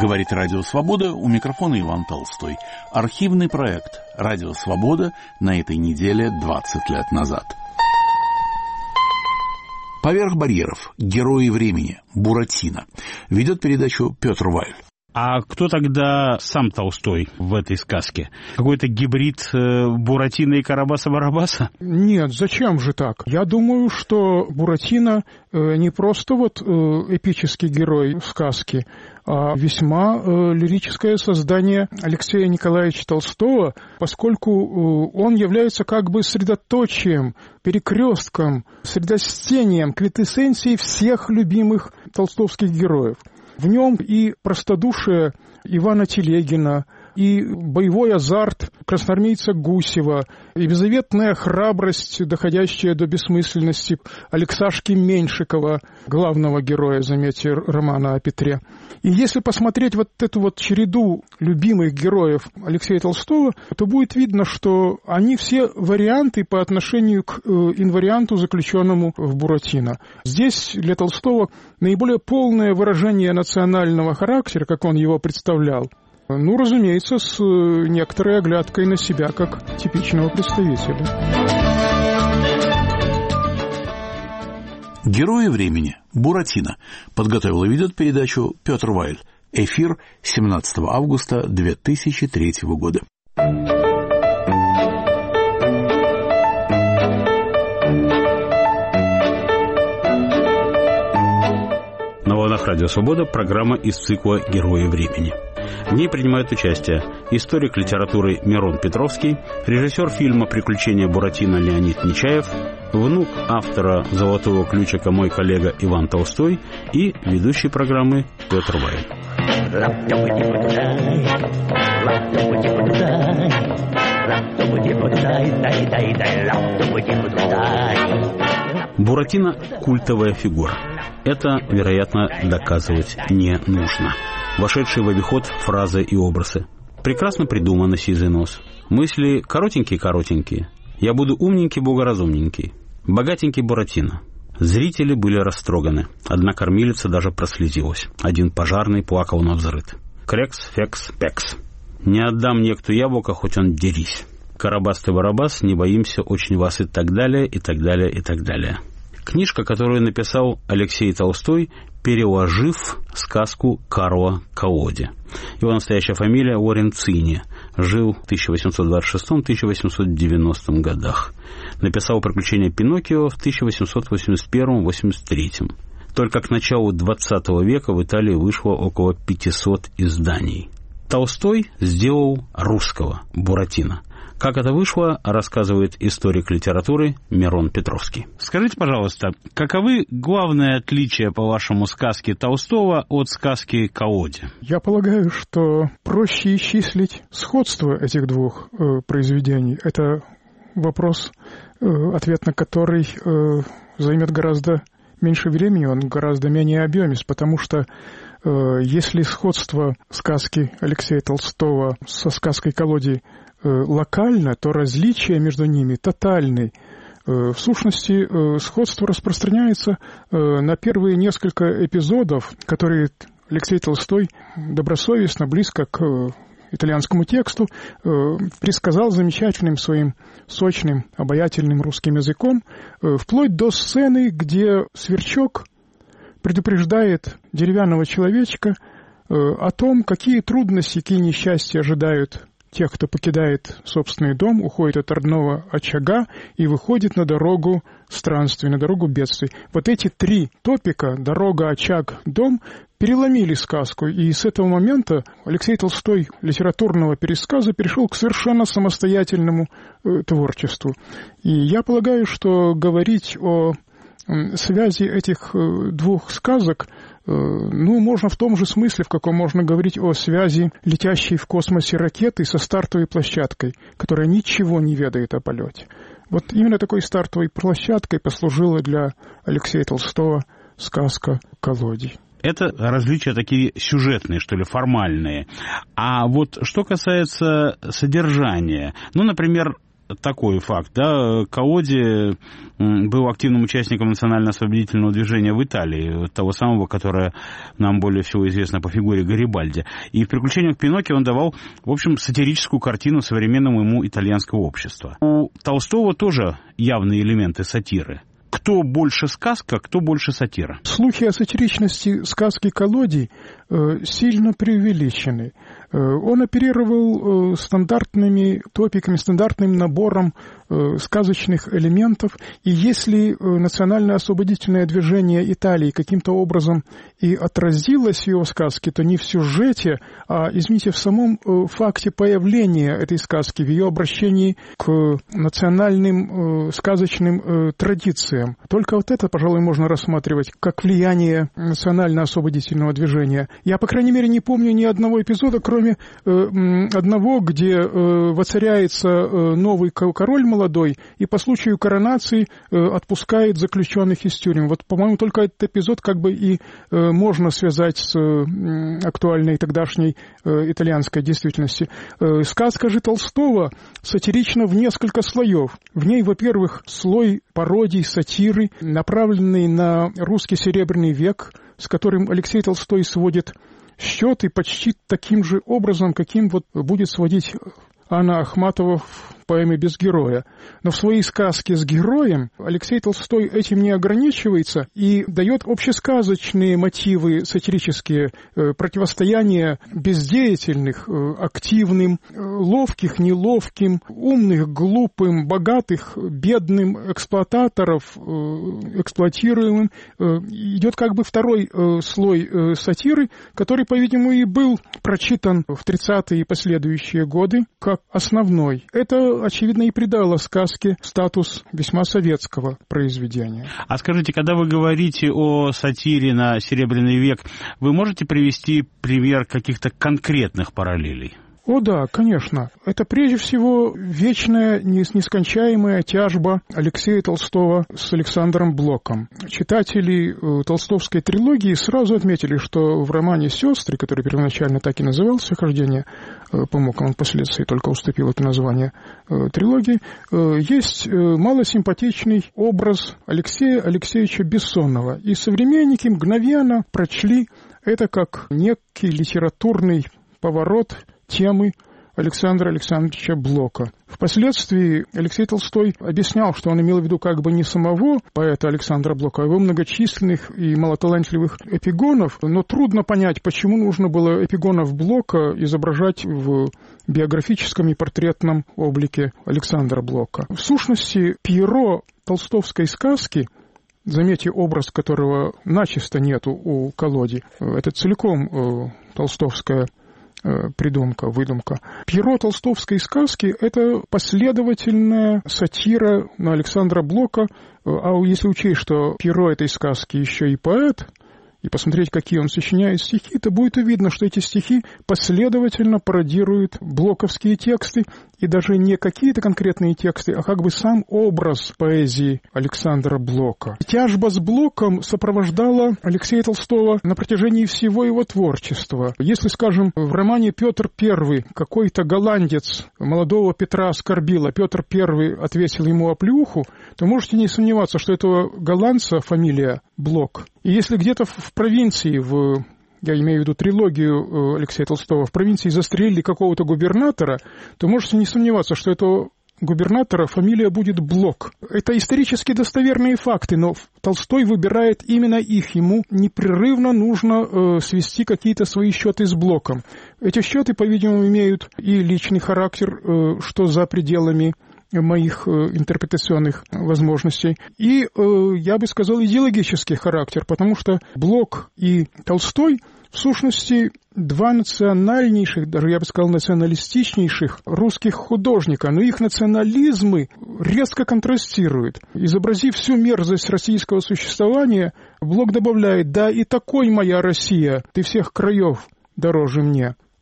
Говорит Радио Свобода, у микрофона Иван Толстой. Архивный проект «Радио Свобода» на этой неделе 20 лет назад. «Поверх барьеров. Герои времени. Буратино». Ведет передачу Петр Вайль. А кто тогда сам Толстой в этой сказке? Какой-то гибрид Буратино и Карабаса-Барабаса? Нет, зачем же так? Я думаю, что Буратино не просто эпический герой сказки, а весьма лирическое создание Алексея Николаевича Толстого, поскольку он является как бы средоточием, перекрестком, средостением, квинтэссенцией всех любимых толстовских героев. В нем и простодушие Ивана Телегина, и боевой азарт красноармейца Гусева, и беззаветная храбрость, доходящая до бессмысленности Алексашки Меньшикова, главного героя, заметьте, романа о Петре. И если посмотреть вот эту вот череду любимых героев Алексея Толстого, то будет видно, что они все варианты по отношению к инварианту, заключенному в Буратино. Здесь для Толстого наиболее полное выражение национального характера, как он его представлял, ну, разумеется, с некоторой оглядкой на себя, как типичного представителя. «Герои времени. Буратино». Подготовил и ведет передачу Петр Вайль. Эфир 17 августа 2003 года. На волнах Радио Свобода программа из цикла «Герои времени». В ней принимают участие историк литературы Мирон Петровский, режиссер фильма «Приключения Буратино» Леонид Нечаев, внук автора «Золотого ключика» мой коллега Иван Толстой и ведущий программы Петр Вайль. Буратино – культовая фигура. Это, вероятно, доказывать не нужно. Вошедшие в обиход фразы и образы. Прекрасно придумано сизый нос. Мысли коротенькие-коротенькие. Я буду умненький-богоразумненький. Богатенький Буратино. Зрители были растроганы. Одна кормилица даже прослезилась. Один пожарный плакал навзрыд. Крекс, фекс, пекс. Не отдам некто яблоко, хоть он дерись. Карабас ты Барабас, не боимся очень вас и так далее, и так далее, и так далее. Книжка, которую написал Алексей Толстой, переложив сказку Карла Колоди. Его настоящая фамилия Лоренцини. Жил в 1826-1890 годах. Написал «Приключения Пиноккио» в 1881-83. Только к началу XX века в Италии вышло около 500 изданий. Толстой сделал русского Буратино. Как это вышло, рассказывает историк литературы Мирон Петровский. Скажите, пожалуйста, каковы главные отличия, по-вашему, сказки Толстого от сказки Колоди? Я полагаю, что проще исчислить сходство этих двух произведений. Это вопрос, ответ на который займет гораздо меньше времени, он гораздо менее объемист, потому что если сходство сказки Алексея Толстого со сказкой Колоди локально, то различия между ними тотальны. В сущности, сходство распространяется на первые несколько эпизодов, которые Алексей Толстой добросовестно, близко к итальянскому тексту, пересказал замечательным своим сочным, обаятельным русским языком, вплоть до сцены, где Сверчок предупреждает деревянного человечка о том, какие трудности, какие несчастья ожидают тех, кто покидает собственный дом, уходит от родного очага и выходит на дорогу странствий, на дорогу бедствий. Вот эти три топика — дорога, очаг, дом — переломили сказку. И с этого момента Алексей Толстой литературного пересказа перешел к совершенно самостоятельному творчеству. И я полагаю, что говорить о связи этих двух сказок можно в том же смысле, в каком можно говорить о связи летящей в космосе ракеты со стартовой площадкой, которая ничего не ведает о полете. Вот именно такой стартовой площадкой послужила для Алексея Толстого сказка «Колодий». Это различия такие сюжетные, что ли, формальные. А вот что касается содержания, например, такой факт. Да, Колоди был активным участником национально-освободительного движения в Италии, того самого, которое нам более всего известно по фигуре Гарибальди. И в «Приключениях Пиноккио» он давал, в общем, сатирическую картину современному ему итальянского общества. У Толстого тоже явные элементы сатиры. Кто больше сказка, кто больше сатира? Слухи о сатиричности сказки Колоди сильно преувеличены. Он оперировал стандартными топиками, стандартным набором сказочных элементов. И если национальное освободительное движение Италии каким-то образом и отразилось в его сказке, то не в сюжете, а, извините, в самом факте появления этой сказки, в ее обращении к национальным сказочным традициям. Только вот это, пожалуй, можно рассматривать как влияние национально-освободительного движения. Я, по крайней мере, не помню ни одного эпизода, кроме одного, где воцаряется новый король молодой и по случаю коронации отпускает заключенных из тюрем. Вот, по-моему, только этот эпизод как бы и можно связать с актуальной тогдашней итальянской действительности. Сказка же Толстого сатирична в несколько слоев. В ней, во-первых, слой пародий, сатиры, направленный на русский Серебряный век, с которым Алексей Толстой сводит счеты почти таким же образом, каким вот будет сводить Анна Ахматова в поэме «Без героя». Но в своей сказке с героем Алексей Толстой этим не ограничивается и дает общесказочные мотивы сатирические, противостояния бездеятельных, активным, ловких, неловким, умных, глупым, богатых, бедным, эксплуататоров, эксплуатируемым. Идет как бы второй слой сатиры, который, по-видимому, и был прочитан в 30-е и последующие годы как основной. Это, очевидно, и придало сказке статус весьма советского произведения. А скажите, когда вы говорите о сатире на Серебряный век, вы можете привести пример каких-то конкретных параллелей? О да, конечно. Это прежде всего вечная, нескончаемая тяжба Алексея Толстого с Александром Блоком. Читатели толстовской трилогии сразу отметили, что в романе «Сестры», который первоначально так и назывался «Хождение по мукам», он впоследствии только уступил это название трилогии, есть малосимпатичный образ Алексея Алексеевича Бессонова. И современники мгновенно прочли это как некий литературный поворот темы Александра Александровича Блока. Впоследствии Алексей Толстой объяснял, что он имел в виду как бы не самого поэта Александра Блока, а его многочисленных и малоталантливых эпигонов, но трудно понять, почему нужно было эпигонов Блока изображать в биографическом и портретном облике Александра Блока. В сущности, Пьеро толстовской сказки, заметьте, образ которого начисто нету у Колоди, это целиком толстовская придумка, выдумка. Пьеро толстовской сказки – это последовательная сатира на Александра Блока, а если учесть, что Пьеро этой сказки еще и поэт, и посмотреть, какие он сочиняет стихи, то будет видно, что эти стихи последовательно пародируют блоковские тексты, и даже не какие-то конкретные тексты, а как бы сам образ поэзии Александра Блока. Тяжба с Блоком сопровождала Алексея Толстого на протяжении всего его творчества. Если, скажем, в романе «Петр I» какой-то голландец молодого Петра оскорбил, а Петр I отвесил ему оплеуху, то можете не сомневаться, что этого голландца фамилия Блок. И если где-то в провинции, я имею в виду трилогию Алексея Толстого, в провинции застрелили какого-то губернатора, то можете не сомневаться, что этого губернатора фамилия будет Блок. Это исторически достоверные факты, но Толстой выбирает именно их. Ему непрерывно нужно свести какие-то свои счеты с Блоком. Эти счеты, по-видимому, имеют и личный характер, что за пределами моих интерпретационных возможностей. И, я бы сказал, идеологический характер, потому что Блок и Толстой в сущности два национальнейших, даже я бы сказал, националистичнейших русских художника, но их национализмы резко контрастируют. Изобразив всю мерзость российского существования, Блок добавляет: «Да и такой моя Россия, ты всех краев дороже мне».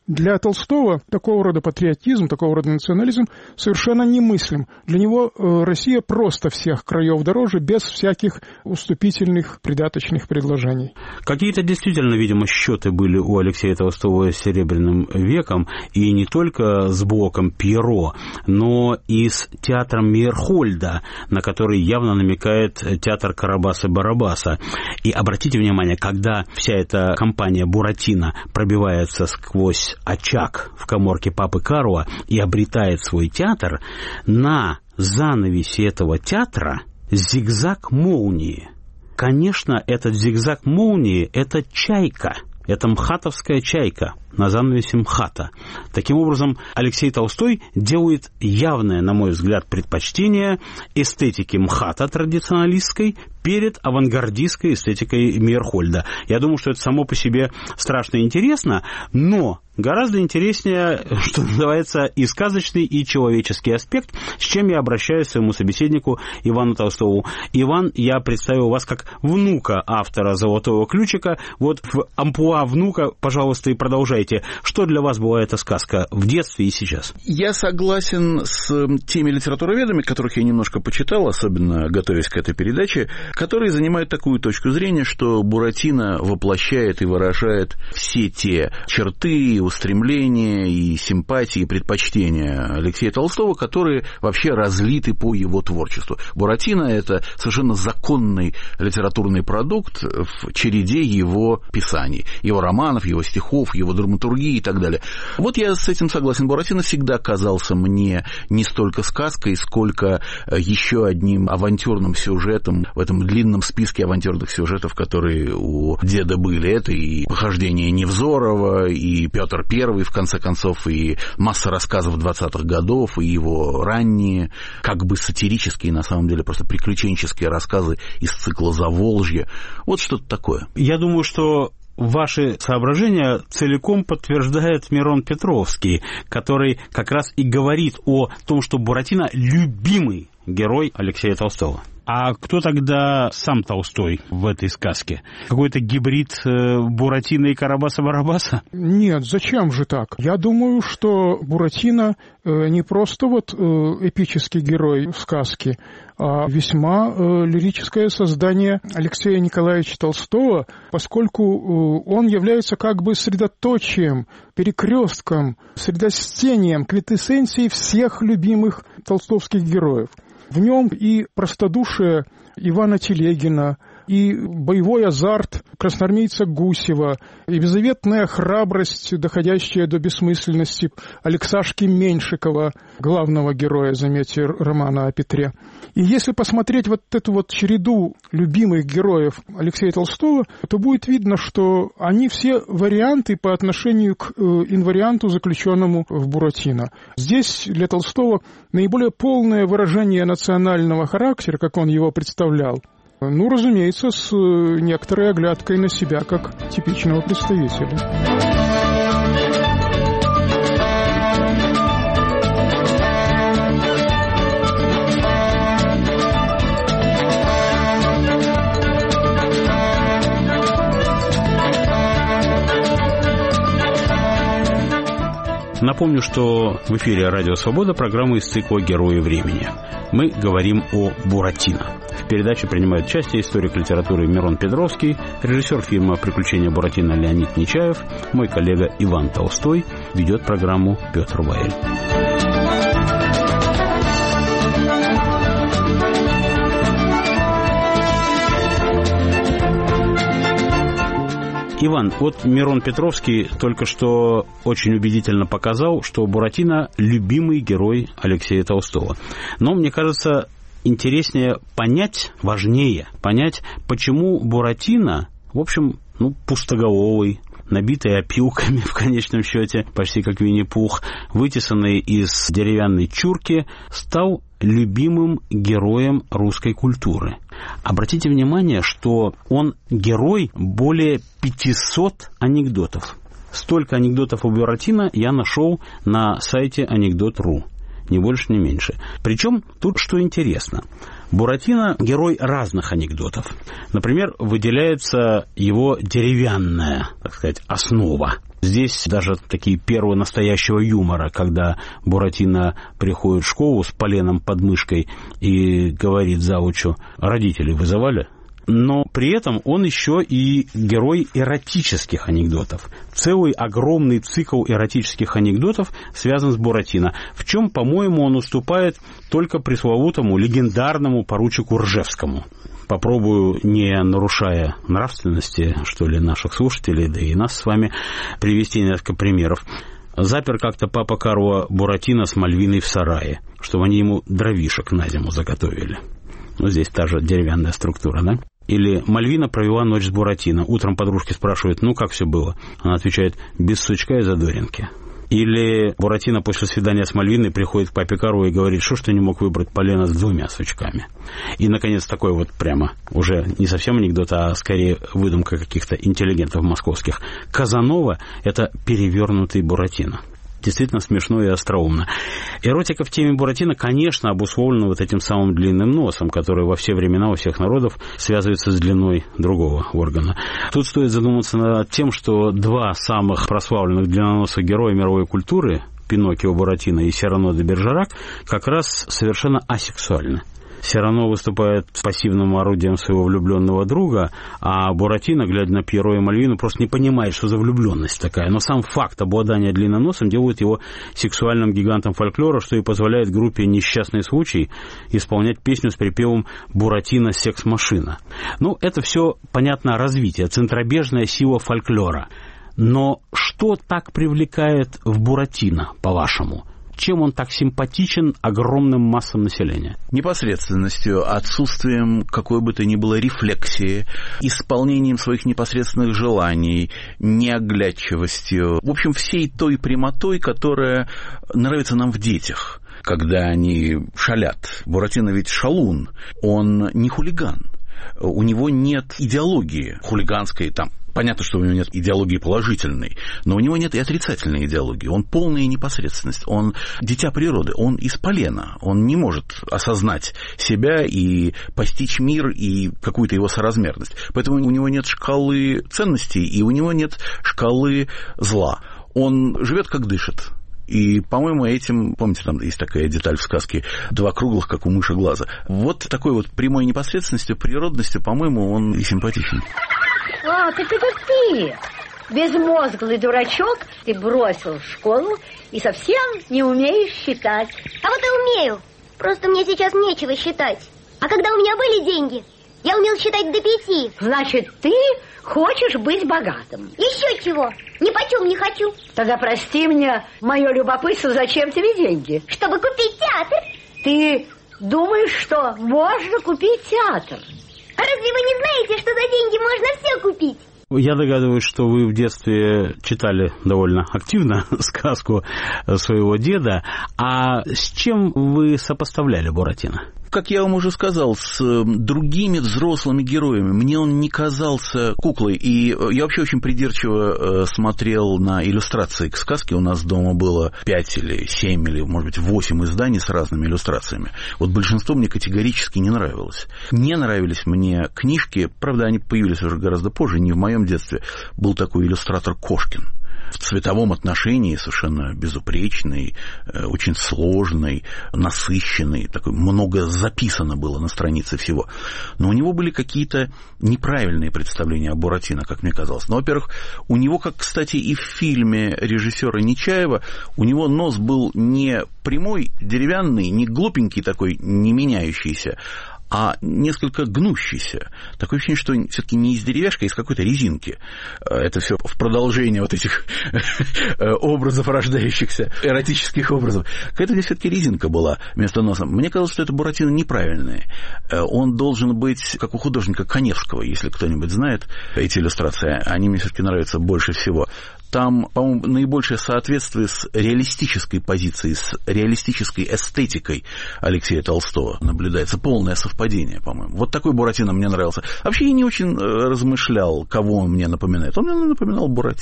Для Толстого такого рода патриотизм, такого рода национализм совершенно немыслим. Для него Россия просто всех краев дороже, без всяких уступительных, придаточных предложений. Какие-то действительно, видимо, счеты были у Алексея Толстого с Серебряным веком, и не только с блоком Пьеро, но и с театром Мейерхольда, на который явно намекает театр Карабаса-Барабаса. И обратите внимание, когда вся эта компания Буратино пробивается сквозь очаг в каморке папы Карла и обретает свой театр, на занавесе этого театра зигзаг молнии. Конечно, этот зигзаг молнии – это чайка, это мхатовская чайка на занавесе МХАТа. Таким образом, Алексей Толстой делает явное, на мой взгляд, предпочтение эстетике МХАТа традиционалистской перед авангардистской эстетикой Мейерхольда. Я думаю, что это само по себе страшно интересно, но гораздо интереснее, что называется, и сказочный, и человеческий аспект, с чем я обращаюсь к своему собеседнику Ивану Толстову. Иван, я представил вас как внука автора «Золотого ключика». Вот в амплуа внука, пожалуйста, и продолжайте. Что для вас была эта сказка в детстве и сейчас? Я согласен с теми литературоведами, которых я немножко почитал, особенно готовясь к этой передаче, которые занимают такую точку зрения, что Буратино воплощает и выражает все те черты, устремления и симпатии, и предпочтения Алексея Толстого, которые вообще разлиты по его творчеству. Буратино – это совершенно законный литературный продукт в череде его писаний, его романов, его стихов, его драматургии и так далее. Вот я с этим согласен. Буратино всегда казался мне не столько сказкой, сколько еще одним авантюрным сюжетом в этом длинном списке авантюрных сюжетов, которые у деда были. Это и «Похождение Невзорова», и Петр I, в конце концов, и масса рассказов 20-х годов, и его ранние, как бы сатирические, на самом деле, просто приключенческие рассказы из цикла «Заволжье». Вот что-то такое. Я думаю, что ваши соображения целиком подтверждает Мирон Петровский, который как раз и говорит о том, что Буратино – любимый герой Алексея Толстого. А кто тогда сам Толстой в этой сказке? Какой-то гибрид Буратино и Карабаса-Барабаса? Нет, зачем же так? Я думаю, что Буратино не просто вот эпический герой сказки, а весьма лирическое создание Алексея Николаевича Толстого, поскольку он является как бы средоточием, перекрестком, средостением, квинтэссенцией всех любимых толстовских героев. В нем и простодушие Ивана Телегина, и боевой азарт красноармейца Гусева, и беззаветная храбрость, доходящая до бессмысленности Алексашки Меньшикова, главного героя, заметьте, романа о Петре. И если посмотреть вот эту вот череду любимых героев Алексея Толстого, то будет видно, что они все варианты по отношению к инварианту, заключенному в Буратино. Здесь для Толстого наиболее полное выражение национального характера, как он его представлял, ну, разумеется, с некоторой оглядкой на себя, как типичного представителя. Напомню, что в эфире «Радио Свобода» программа из цикла «Герои времени». Мы говорим о Буратино. В передаче принимают участие историк литературы Мирон Петровский, режиссер фильма «Приключения Буратино» Леонид Нечаев, мой коллега Иван Толстой, ведет программу Петр Ваэль. Иван, вот Мирон Петровский только что очень убедительно показал, что Буратино – любимый герой Алексея Толстого. Но, мне кажется, интереснее понять, важнее понять, почему Буратино, в общем, пустоголовый, набитый опилками, в конечном счете, почти как Винни-Пух, вытесанный из деревянной чурки, стал любимым героем русской культуры. Обратите внимание, что он герой более 500 анекдотов. Столько анекдотов у Буратино я нашел на сайте Анекдот.ру. Ни больше, ни меньше. Причем тут что интересно. Буратино – герой разных анекдотов. Например, выделяется его деревянная, так сказать, основа. Здесь даже такие первые настоящего юмора, когда Буратино приходит в школу с поленом под мышкой и говорит завучу: родителей вызывали? Но при этом он еще и герой эротических анекдотов. Целый огромный цикл эротических анекдотов связан с Буратино, в чем, по-моему, он уступает только пресловутому легендарному поручику Ржевскому. Попробую, не нарушая нравственности, что ли, наших слушателей, да и нас с вами, привести несколько примеров. Запер как-то папа Карло Буратино с Мальвиной в сарае, чтобы они ему дровишек на зиму заготовили. Ну, здесь та же деревянная структура, да? Или Мальвина провела ночь с Буратино. Утром подружки спрашивают: ну, как все было? Она отвечает: без сучка и задоринки. Или Буратино после свидания с Мальвиной приходит к папе Карло и говорит: что ж ты не мог выбрать полено с 2 сучками? И, наконец, такой вот прямо уже не совсем анекдот, а скорее выдумка каких-то интеллигентов московских. Казанова – это перевернутый Буратино. Действительно смешно и остроумно. Эротика в теме Буратино, конечно, обусловлена вот этим самым длинным носом, который во все времена у всех народов связывается с длиной другого органа. Тут стоит задуматься над тем, что 2 самых прославленных длинноносых героя мировой культуры, Пиноккио Буратино и Сирано де Бержерак, как раз совершенно асексуальны. Сирано выступает пассивным орудием своего влюбленного друга, а Буратино, глядя на Пьеро и Мальвину, просто не понимает, что за влюбленность такая. Но сам факт обладания длинным носом делает его сексуальным гигантом фольклора, что и позволяет группе «Несчастный случай» исполнять песню с припевом «Буратино – секс-машина». Ну, это все, понятно, развитие, центробежная сила фольклора. Но что так привлекает в Буратино, по-вашему? Чем он так симпатичен огромным массам населения? Непосредственностью, отсутствием какой бы то ни было рефлексии, исполнением своих непосредственных желаний, неоглядчивостью. В общем, всей той прямотой, которая нравится нам в детях, когда они шалят. Буратино ведь шалун, он не хулиган. У него нет идеологии хулиганской там. Понятно, что у него нет идеологии положительной, но у него нет и отрицательной идеологии. Он полная непосредственность, он дитя природы, он из полена. Он не может осознать себя и постичь мир и какую-то его соразмерность. Поэтому у него нет шкалы ценностей и у него нет шкалы зла. Он живет, как дышит. И, по-моему, этим, помните, там есть такая деталь в сказке: 2 круглых, как у мыши, глаза. Вот такой вот прямой непосредственностью, природностью, по-моему, он и симпатичен. А, так это ты, безмозглый дурачок, ты бросил школу и совсем не умеешь считать. А вот и умею, просто мне сейчас нечего считать. А когда у меня были деньги, я умел считать до 5. Значит, ты хочешь быть богатым? Еще чего, ни почем не хочу. Тогда прости мне мое любопытство, зачем тебе деньги? Чтобы купить театр. Ты думаешь, что можно купить театр? А разве вы не знаете, что за деньги можно все купить? Я догадываюсь, что вы в детстве читали довольно активно сказку своего деда. А с чем вы сопоставляли Буратино? Как я вам уже сказал, с другими взрослыми героями. Мне он не казался куклой. И я вообще очень придирчиво смотрел на иллюстрации к сказке. У нас дома было 5 или 7 или, может быть, 8 изданий с разными иллюстрациями. Вот большинство мне категорически не нравилось. Не нравились мне книжки. Правда, они появились уже гораздо позже, не в моем детстве. Был такой иллюстратор Кошкин. В цветовом отношении совершенно безупречный, очень сложный, насыщенный, такой, много записано было на странице всего. Но у него были какие-то неправильные представления о Буратино, как мне казалось. Ну, во-первых, у него, как, кстати, и в фильме режиссера Нечаева, у него нос был не прямой, деревянный, не глупенький такой, не меняющийся, а несколько гнущийся. Такое ощущение, что все-таки не из деревяшки, а из какой-то резинки. Это все в продолжение вот этих образов, рождающихся, эротических образов. Какая-то здесь все-таки резинка была вместо носа. Мне казалось, что это Буратино неправильное. Он должен быть, как у художника Каневского, если кто-нибудь знает эти иллюстрации. Они мне все-таки нравятся больше всего. Там, по-моему, наибольшее соответствие с реалистической позицией, с реалистической эстетикой Алексея Толстого наблюдается. Полное совпадение, по-моему. Вот такой Буратино мне нравился. Вообще я не очень размышлял, кого он мне напоминает. Он мне напоминал Буратино.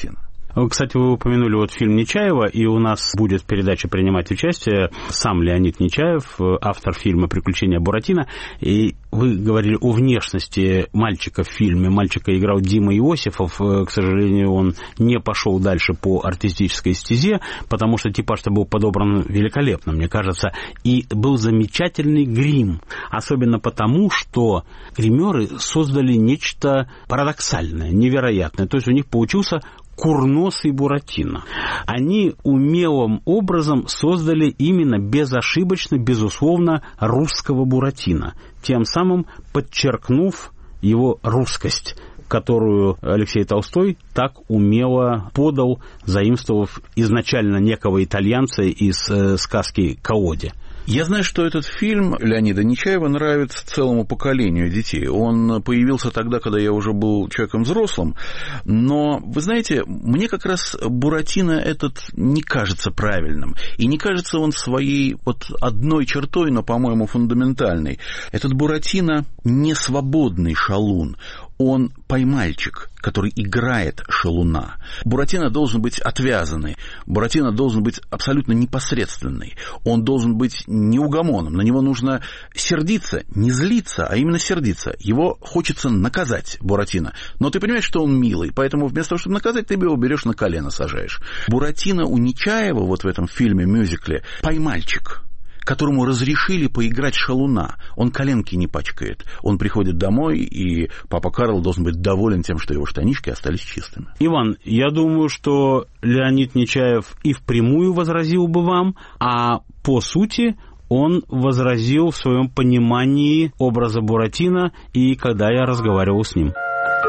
Кстати, вы упомянули вот фильм Нечаева, и у нас будет в передаче принимать участие сам Леонид Нечаев, автор фильма «Приключения Буратино». И вы говорили о внешности мальчика в фильме. Мальчика играл Дима Иосифов. К сожалению, он не пошел дальше по артистической стезе, потому что типаж-то был подобран великолепно, мне кажется. И был замечательный грим. Особенно потому, что гримеры создали нечто парадоксальное, невероятное. То есть у них получился курносый Буратино. Они умелым образом создали именно безошибочно, безусловно, русского Буратино, тем самым подчеркнув его русскость, которую Алексей Толстой так умело подал, заимствовав изначально некого итальянца из сказки «Колоде». Я знаю, что этот фильм Леонида Нечаева нравится целому поколению детей. Он появился тогда, когда я уже был человеком взрослым. Но, вы знаете, мне как раз Буратино этот не кажется правильным. И не кажется он своей вот одной чертой, но, по-моему, фундаментальной. Этот Буратино не свободный шалун. Он поймальчик, который играет шалуна. Буратино должен быть отвязанный. Буратино должен быть абсолютно непосредственный. Он должен быть неугомонным. На него нужно сердиться, не злиться, а именно сердиться. Его хочется наказать, Буратино. Но ты понимаешь, что он милый, поэтому вместо того, чтобы наказать, ты его берешь на колено, сажаешь. Буратино у Нечаева вот в этом фильме-мюзикле поймальчик, которому разрешили поиграть шалуна. Он коленки не пачкает. Он приходит домой, и папа Карл должен быть доволен тем, что его штанишки остались чистыми. Иван, я думаю, что Леонид Нечаев и впрямую возразил бы вам, а по сути он возразил в своем понимании образа Буратино, и когда я разговаривал с ним.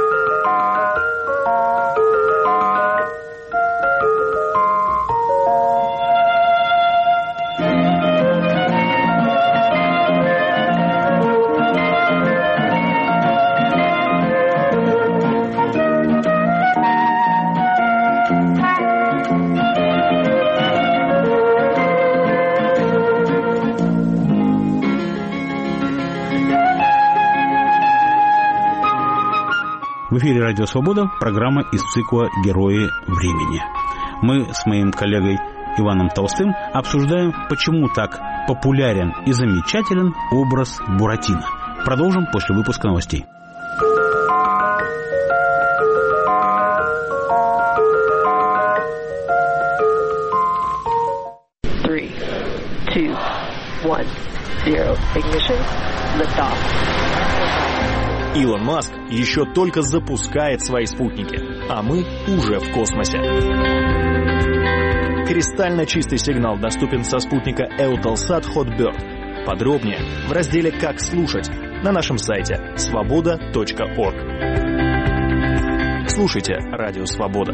В эфире «Радио Свобода», программа из цикла «Герои времени». Мы с моим коллегой Иваном Толстым обсуждаем, почему так популярен и замечателен образ Буратино. Продолжим после выпуска новостей. Three, two, one, zero. Ignition. Liftoff. Илон Маск еще только запускает свои спутники, а мы уже в космосе. Кристально чистый сигнал доступен со спутника Eutelsat Hotbird. Подробнее в разделе «Как слушать» на нашем сайте svoboda.org. Слушайте «Радио Свобода».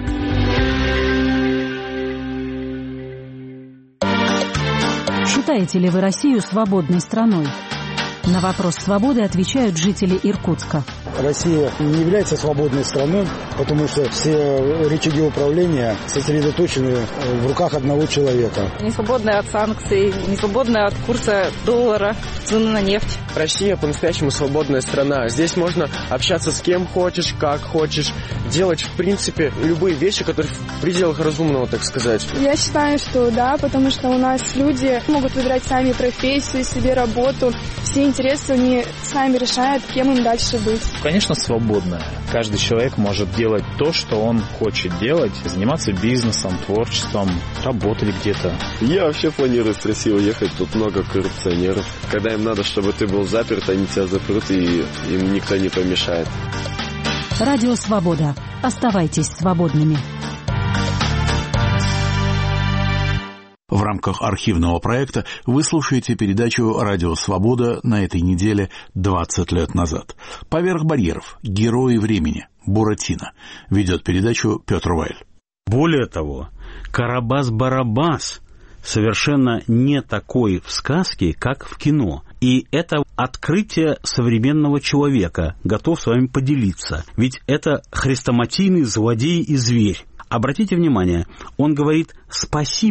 Считаете ли вы Россию свободной страной? На вопрос «Свободы» отвечают жители Иркутска. Россия не является свободной страной, потому что все рычаги управления сосредоточены в руках одного человека. Не свободная от санкций, не свободная от курса доллара, цены на нефть. Россия по-настоящему свободная страна. Здесь можно общаться с кем хочешь, как хочешь, делать, в принципе, любые вещи, которые в пределах разумного, так сказать. Я считаю, что да, потому что у нас люди могут выбирать сами профессию, себе работу. Все интересы они сами решают, кем им дальше быть. Конечно, свободная. Каждый человек может делать то, что он хочет делать, заниматься бизнесом, творчеством, работать где-то. Я вообще планирую в Россию уехать, тут много коррупционеров. Когда им надо, чтобы ты был заперт, они тебя запрут, и им никто не помешает. Радио Свобода. Оставайтесь свободными. В рамках архивного проекта вы слушаете передачу «Радио Свобода» на этой неделе 20 лет назад. «Поверх барьеров. Герои времени. Буратино». Ведет передачу Петр Вайль. Более того, Карабас-Барабас совершенно не такой в сказке, как в кино. И это открытие современного человека, готов с вами поделиться. Ведь это хрестоматийный злодей и зверь. Обратите внимание, он говорит «спасибо»,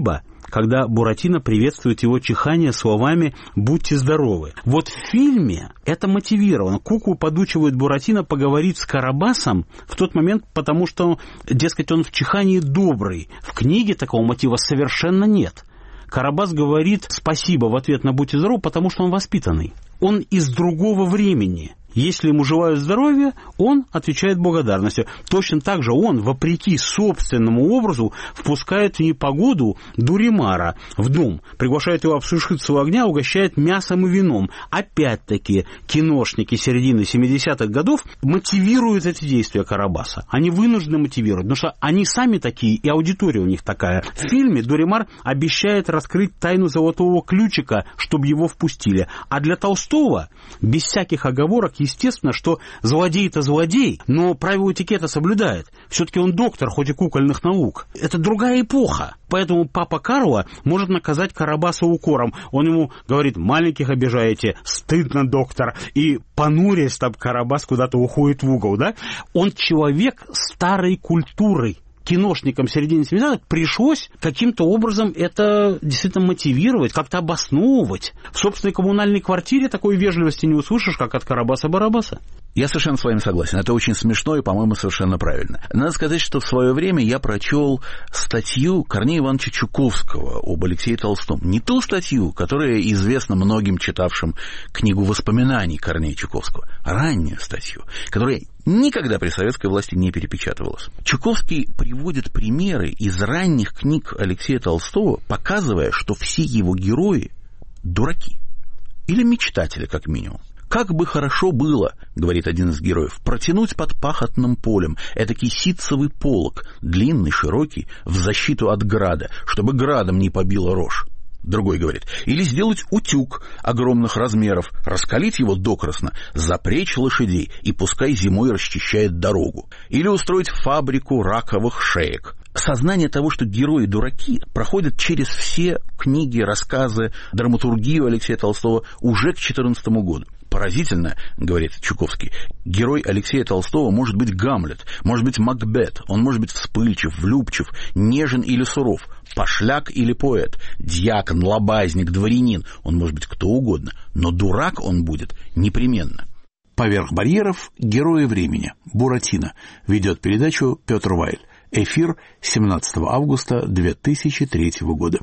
когда Буратино приветствует его чихание словами «будьте здоровы». Вот в фильме это мотивировано. Куку подучивает Буратино поговорить с Карабасом в тот момент, потому что, дескать, он в чихании добрый. В книге такого мотива совершенно нет. Карабас говорит спасибо в ответ на «будьте здоровы», потому что он воспитанный. Он из другого времени. Если ему желают здоровья, он отвечает благодарностью. Точно так же он, вопреки собственному образу, впускает в непогоду Дуримара в дом, приглашает его обсушиться у огня, угощает мясом и вином. Опять-таки, киношники середины 70-х годов мотивируют эти действия Карабаса. Они вынуждены мотивировать, потому что они сами такие, и аудитория у них такая. В фильме Дуримар обещает раскрыть тайну золотого ключика, чтобы его впустили. А для Толстого, без всяких оговорок, естественно, что злодей-то злодей, но правила этикета соблюдает. Все-таки он доктор, хоть и кукольных наук. Это другая эпоха. Поэтому папа Карло может наказать Карабаса укором. Он ему говорит: маленьких обижаете, стыдно, доктор. И понурясь, там Карабас куда-то уходит в угол. Да? Он человек старой культуры. Киношникам середины 70-х пришлось каким-то образом это действительно мотивировать, как-то обосновывать. В собственной коммунальной квартире такой вежливости не услышишь, как от Карабаса-Барабаса. Я совершенно с вами согласен. Это очень смешно и, по-моему, совершенно правильно. Надо сказать, что в свое время я прочел статью Корнея Ивановича Чуковского об Алексее Толстом. Не ту статью, которая известна многим читавшим книгу воспоминаний Корнея Чуковского, а раннюю статью, которая никогда при советской власти не перепечатывалась. Чуковский приводит примеры из ранних книг Алексея Толстого, показывая, что все его герои дураки. Или мечтатели, как минимум. «Как бы хорошо было, — говорит один из героев, — протянуть под пахотным полем этакий ситцевый полог, длинный, широкий, в защиту от града, чтобы градом не побило рожь. Другой говорит: или сделать утюг огромных размеров, раскалить его докрасно, запречь лошадей и пускай зимой расчищает дорогу. Или устроить фабрику раковых шеек». Сознание того, что герои дураки, проходит через все книги, рассказы, драматургию Алексея Толстого уже к 2014 году. Поразительно, говорит Чуковский, герой Алексея Толстого может быть Гамлет, может быть Макбет, он может быть вспыльчив, влюбчив, нежен или суров, пошляк или поэт, дьякон, лобазник, дворянин, он может быть кто угодно, но дурак он будет непременно. «Поверх барьеров. Герои времени. Буратино». Ведет передачу Петр Вайль. Эфир 17 августа 2003 года.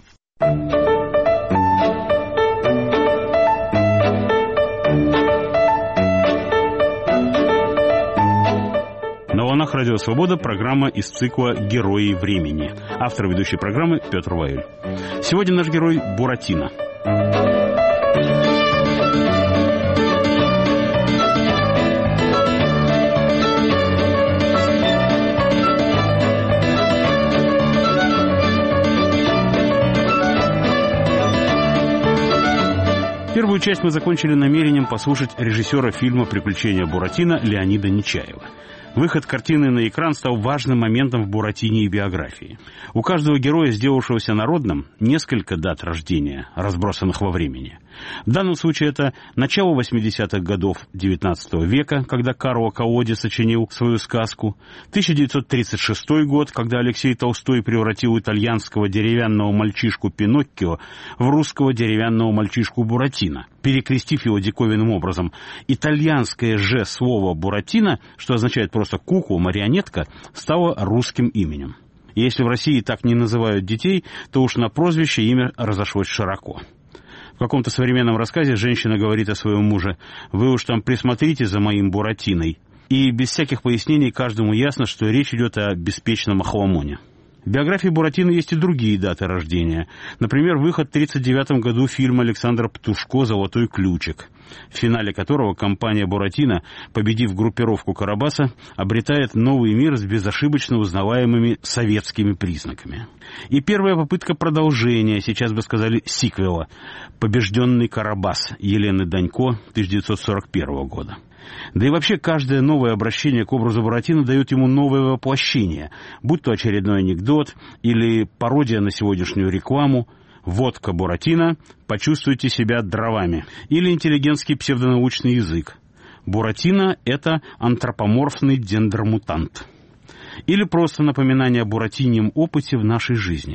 На волнах Радио Свобода программа из цикла «Герои времени». Автор ведущей программы Петр Вайль. Сегодня наш герой Буратино. Первую часть мы закончили намерением послушать режиссера фильма «Приключения Буратино» Леонида Нечаева. Выход картины на экран стал важным моментом в Буратине и биографии. У каждого героя, сделавшегося народным, несколько дат рождения, разбросанных во времени. В данном случае это начало 80-х годов XIX века, когда Карло Коллоди сочинил свою сказку, 1936 год, когда Алексей Толстой превратил итальянского деревянного мальчишку Пиноккио в русского деревянного мальчишку Буратино, перекрестив его диковинным образом. Итальянское же слово «Буратино», что означает просто «куклу», «марионетка», стало русским именем. И если в России так не называют детей, то уж на прозвище имя разошлось широко. В каком-то современном рассказе женщина говорит о своем муже: «Вы уж там присмотрите за моим Буратиной». И без всяких пояснений каждому ясно, что речь идет о беспечном охламоне. В биографии Буратино есть и другие даты рождения. Например, выход в 1939 году фильма Александра Птушко «Золотой ключик», в финале которого компания Буратино, победив группировку Карабаса, обретает новый мир с безошибочно узнаваемыми советскими признаками. И первая попытка продолжения, сейчас бы сказали сиквела, «Побежденный Карабас» Елены Данько 1941 года. Да и вообще каждое новое обращение к образу Буратино дает ему новое воплощение, будь то очередной анекдот или пародия на сегодняшнюю рекламу. «Водка Буратино, почувствуйте себя дровами», или интеллигентский псевдонаучный язык. Буратино – это антропоморфный дендромутант. Или просто напоминание о буратиньем опыте в нашей жизни.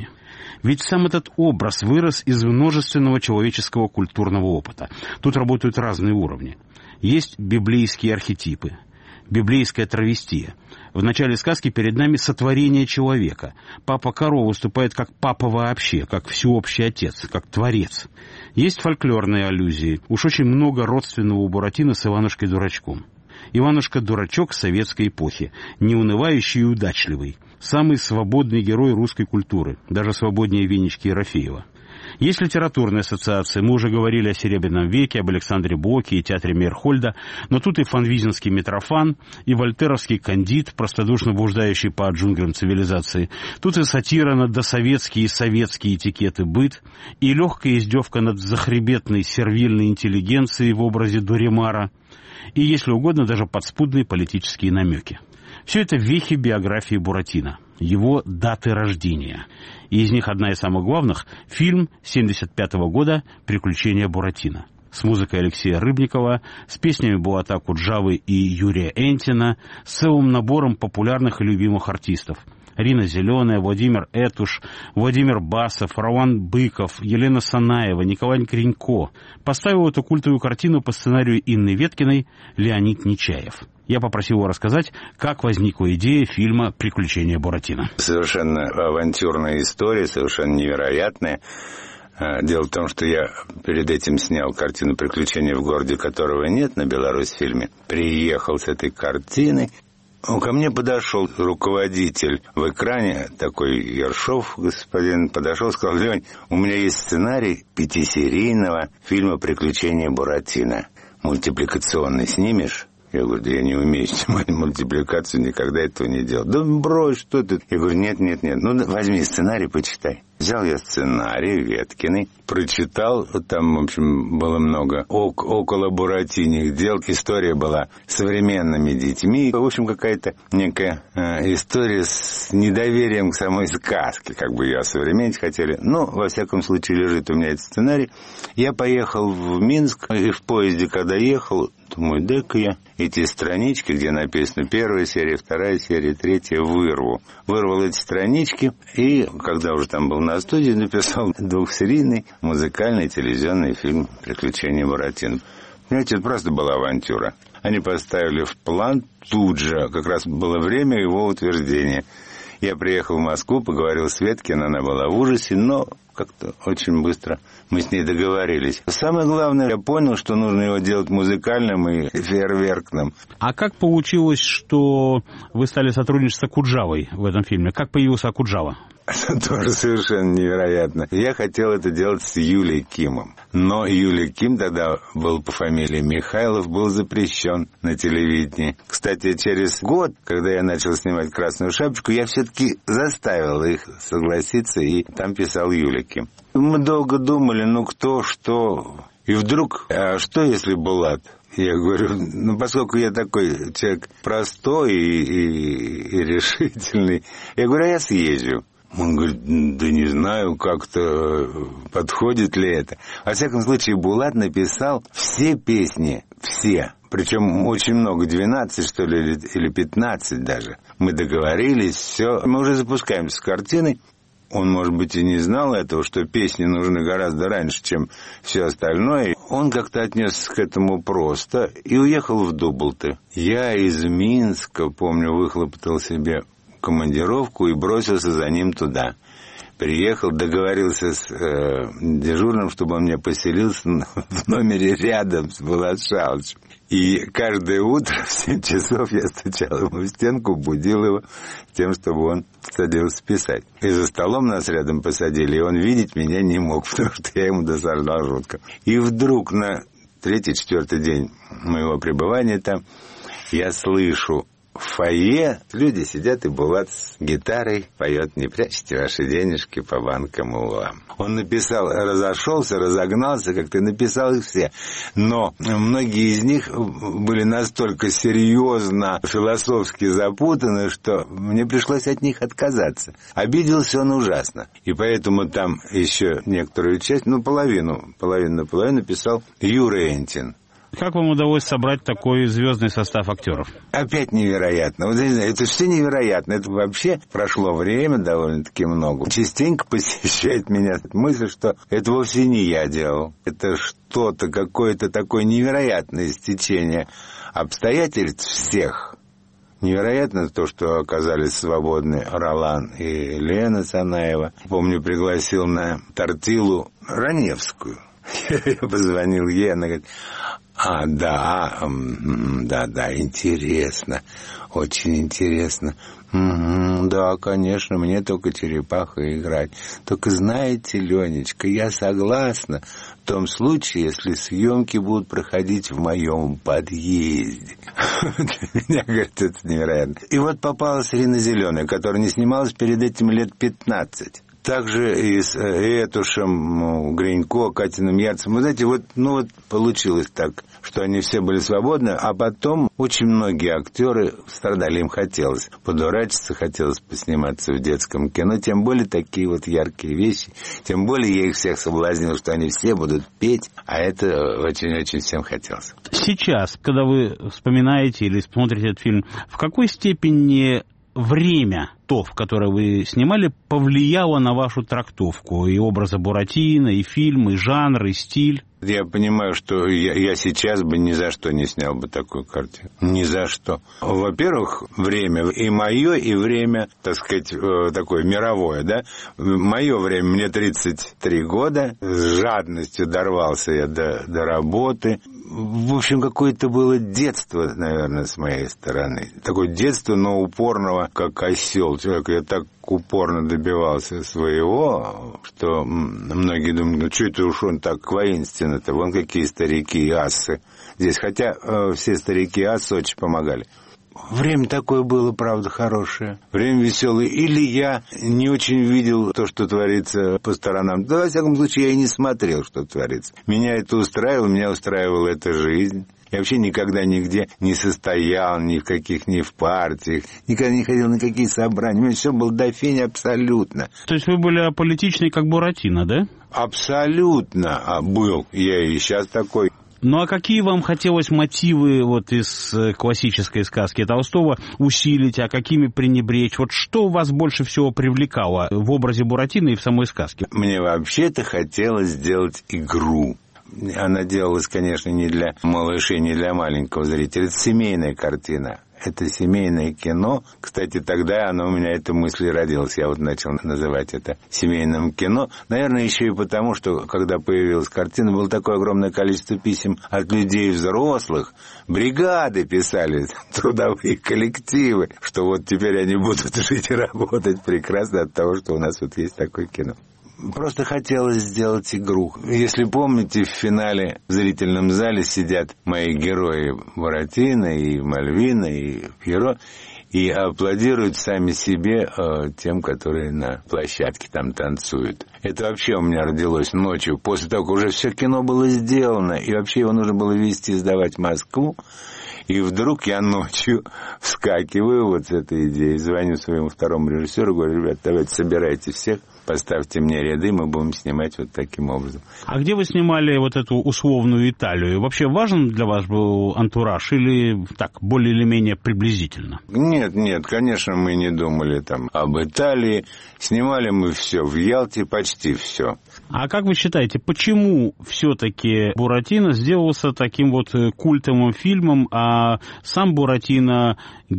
Ведь сам этот образ вырос из множественного человеческого культурного опыта. Тут работают разные уровни. Есть библейские архетипы, библейская травестия. В начале сказки перед нами сотворение человека. Папа Каро выступает как папа вообще, как всеобщий отец, как творец. Есть фольклорные аллюзии. Уж очень много родственного у Буратино с Иванушкой-дурачком. Иванушка-дурачок советской эпохи, неунывающий и удачливый. Самый свободный герой русской культуры, даже свободнее Венечки Ерофеева. Есть литературные ассоциации. Мы уже говорили о Серебряном веке, об Александре Блоке и театре Мейерхольда, но тут и фанвизинский Митрофан, и вольтеровский Кандид, простодушно блуждающий по джунглям цивилизации. Тут и сатира над досоветские и советские этикеты быт, и легкая издевка над захребетной сервильной интеллигенцией в образе Дуремара, и, если угодно, даже подспудные политические намеки. Все это вехи биографии Буратино, его даты рождения. И из них одна из самых главных – фильм 1975 года «Приключения Буратино». С музыкой Алексея Рыбникова, с песнями Булата Акуджавы и Юрия Энтина, с целым набором популярных и любимых артистов. Рина Зеленая, Владимир Этуш, Владимир Басов, Роман Быков, Елена Санаева, Николай Кренько. Поставил эту культовую картину по сценарию Инны Веткиной Леонид Нечаев. Я попросил его рассказать, как возникла идея фильма «Приключения Буратино». Совершенно авантюрная история, совершенно невероятная. Дело в том, что я перед этим снял картину «Приключения в городе, которого нет» на Беларусь-фильме. Приехал с этой картиной. Ко мне подошел руководитель в экране, такой Ершов господин, подошел и сказал: Лень, у меня есть сценарий 5-серийного фильма «Приключения Буратино». Мультипликационный снимешь? Я говорю: да я не умею снимать мультипликацию, никогда этого не делал. Да брось, что ты? Я говорю: нет. Ну, возьми сценарий, почитай. Взял я сценарий Веткиной, прочитал, там, в общем, было много около буратиных дел. История была с современными детьми. В общем, какая-то некая история с недоверием к самой сказке, как бы ее осовременить хотели. Но, во всяком случае, лежит у меня этот сценарий. Я поехал в Минск, и в поезде, когда ехал, думаю, дай-ка я эти странички, где написано 1 серия, 2 серия, 3, вырву. Вырвал эти странички, и, когда уже там был на студии, написал 2-серийный музыкальный телевизионный фильм «Приключения Буратино». Понимаете, это просто была авантюра. Они поставили в план тут же, как раз было время его утверждения. Я приехал в Москву, поговорил с Веткиной, она была в ужасе, но как-то очень быстро мы с ней договорились. Самое главное, я понял, что нужно его делать музыкальным и фейерверкным. А как получилось, что вы стали сотрудничать с Акуджавой в этом фильме? Как появился Акуджава? Это тоже совершенно невероятно. Я хотел это делать с Юлией Кимом. Но Юлия Ким тогда был по фамилии Михайлов, был запрещен на телевидении. Кстати, через год, когда я начал снимать «Красную шапочку», я все-таки заставил их согласиться, и там писал Юлия Ким. Мы долго думали, кто, что. И вдруг, а что если Булат? Я говорю, поскольку я такой человек простой и решительный, я говорю, а я съезжу. Он говорит, да не знаю, как-то подходит ли это. Во всяком случае, Булат написал все песни, все. Причем очень много, 12, что ли, или 15 даже. Мы договорились, все. Мы уже запускаемся с картиной. Он, может быть, и не знал этого, что песни нужны гораздо раньше, чем все остальное. Он как-то отнесся к этому просто и уехал в Дублты. Я из Минска, помню, выхлопотал себе командировку и бросился за ним туда. Приехал, договорился с дежурным, чтобы он меня поселился в номере рядом с Булат Шалычем. И каждое утро в 7 часов я стучал ему в стенку, будил его тем, чтобы он садился писать. И за столом нас рядом посадили, и он видеть меня не мог, потому что я ему досаждал жутко. И вдруг на 3-4 день моего пребывания там я слышу в фойе люди сидят, и Булат с гитарой поет «Не прячьте ваши денежки по банкам и углам». Он написал, разошелся, разогнался, как-то написал их все. Но многие из них были настолько серьезно, философски запутаны, что мне пришлось от них отказаться. Обиделся он ужасно. И поэтому там еще некоторую часть, половину писал Юра Энтин. Как вам удалось собрать такой звездный состав актеров? Опять невероятно. Вот, это все невероятно. Это вообще прошло время довольно-таки много. Частенько посещает меня мысль, что это вовсе не я делал. Это что-то, какое-то такое невероятное стечение обстоятельств всех. Невероятно то, что оказались свободны Ролан и Лена Санаева. Помню, пригласил на тортилу Раневскую. Я позвонил ей, она говорит: да, интересно, очень интересно. Да, конечно, мне только черепаха играть. Только знаете, Ленечка, я согласна в том случае, если съемки будут проходить в моем подъезде. Для меня, говорит, это невероятно. И вот попалась Рина Зеленая, которая не снималась перед этим лет 15. Также и с Этушем, Гринько, Катиным Ярцем. Вы знаете, вот получилось так, что они все были свободны, а потом очень многие актеры страдали, им хотелось подурачиться, хотелось посниматься в детском кино, тем более такие вот яркие вещи, тем более я их всех соблазнил, что они все будут петь, а это очень-очень всем хотелось. Сейчас, когда вы вспоминаете или смотрите этот фильм, в какой степени время, то, в которое вы снимали, повлияло на вашу трактовку и образа Буратино, и фильм, и жанр, и стиль? Я понимаю, что я сейчас бы ни за что не снял бы такую картину. Ни за что. Во-первых, время и мое, и время, так сказать, такое мировое, да. Мое время, мне 33 года, с жадностью дорвался я до работы. В общем, какое-то было детство, наверное, с моей стороны. Такое детство, но упорного, как осел. Человек, я так упорно добивался своего, что многие думают, что это уж он так воинственно-то, вон какие старики и асы здесь. Хотя все старики и асы очень помогали. Время такое было, правда, хорошее. Время веселое. Или я не очень видел то, что творится по сторонам. Да, во всяком случае, я и не смотрел, что творится. Меня это устраивало, меня устраивала эта жизнь. Я вообще никогда нигде не состоял, ни в партиях, никогда не ходил на какие собрания. У меня все было до фени абсолютно. То есть вы были аполитичны, как Буратино, да? Абсолютно был. Я и сейчас такой. Ну а какие вам хотелось мотивы вот из классической сказки Толстого усилить, а какими пренебречь? Вот что вас больше всего привлекало в образе Буратино и в самой сказке? Мне вообще-то хотелось сделать игру. Она делалась, конечно, не для малышей, не для маленького зрителя. Это семейная картина. Это семейное кино. Кстати, тогда у меня эта мысль родилась. Я вот начал называть это семейным кино. Наверное, еще и потому, что, когда появилась картина, было такое огромное количество писем от людей взрослых. Бригады писали, трудовые коллективы, что вот теперь они будут жить и работать прекрасно от того, что у нас вот есть такое кино. Просто хотелось сделать игру. Если помните, в финале в зрительном зале сидят мои герои Буратино и Мальвина и Пьеро и аплодируют сами себе тем, которые на площадке там танцуют. Это вообще у меня родилось ночью, после того, как уже все кино было сделано, и вообще его нужно было везти, сдавать в Москву. И вдруг я ночью вскакиваю вот с этой идеей, звоню своему второму режиссеру, говорю: ребят, давайте собирайте всех, поставьте мне ряды, мы будем снимать вот таким образом. А где вы снимали вот эту условную Италию? Вообще важен для вас был антураж или так, более или менее приблизительно? Нет, конечно, мы не думали там об Италии. Снимали мы все в Ялте, почти все. А как вы считаете, почему все-таки Буратино сделался таким вот культовым фильмом, а сам Буратино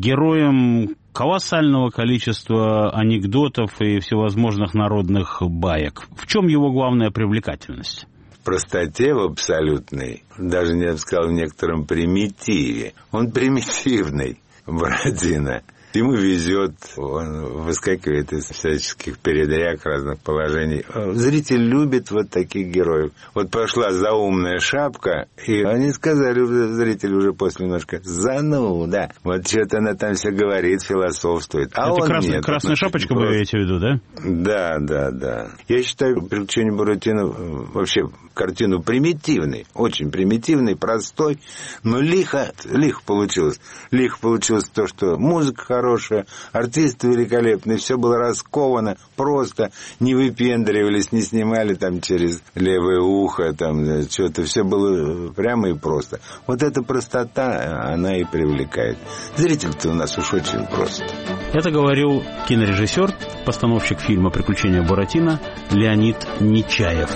героем колоссального количества анекдотов и всевозможных народных баек? В чем его главная привлекательность? В простоте, в абсолютной, даже, я бы сказал, в некотором примитиве. Он примитивный, Буратино. Ему везет, он выскакивает из всяческих передряг, разных положений. Зритель любит вот таких героев. Вот пошла заумная шапка, и они сказали, зритель уже после немножко: зануда. Вот что-то она там все говорит, философствует. А это он нет. Красная шапочка, вы имеете в виду, да? Да. Я считаю «Приключения Буратино» вообще картину примитивной, очень примитивной, простой, но лихо получилось. Лихо получилось то, что музыка хорошее, артисты великолепные, все было расковано, просто не выпендривались, не снимали там через левое ухо, там что-то, все было прямо и просто. Вот эта простота, она и привлекает. Зритель-то у нас уж очень прост. Это говорил кинорежиссер, постановщик фильма «Приключения Буратино» Леонид Нечаев.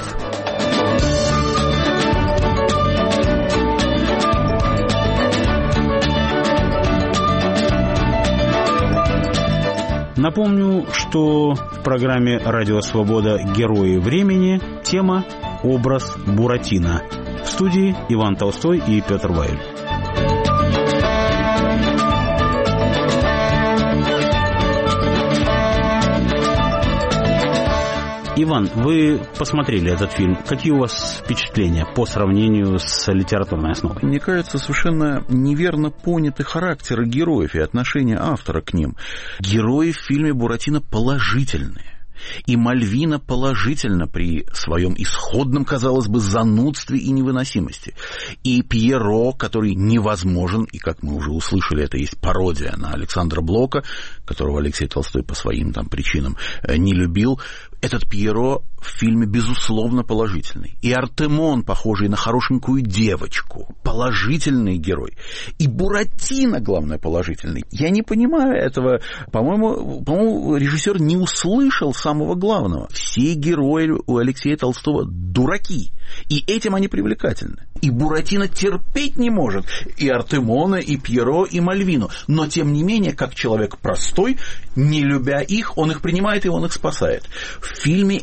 Напомню, что в программе «Радио Свобода. Герои времени» тема «Образ Буратино». В студии Иван Толстой и Петр Ваиль. Иван, вы посмотрели этот фильм. Какие у вас впечатления по сравнению с литературной основой? Мне кажется, совершенно неверно поняты характеры героев и отношения автора к ним. Герои в фильме «Буратино» положительные. И Мальвина положительна при своем исходном, казалось бы, занудстве и невыносимости. И Пьеро, который невозможен, и, как мы уже услышали, это есть пародия на Александра Блока, которого Алексей Толстой по своим там причинам не любил. Этот Пьеро в фильме, безусловно, положительный. И Артемон, похожий на хорошенькую девочку, положительный герой. И Буратино, главное, положительный. Я не понимаю этого. По-моему, режиссер не услышал самого главного. Все герои у Алексея Толстого дураки. И этим они привлекательны. И Буратино терпеть не может и Артемона, и Пьеро, и Мальвину. Но, тем не менее, как человек простой, не любя их, он их принимает и он их спасает. В фильме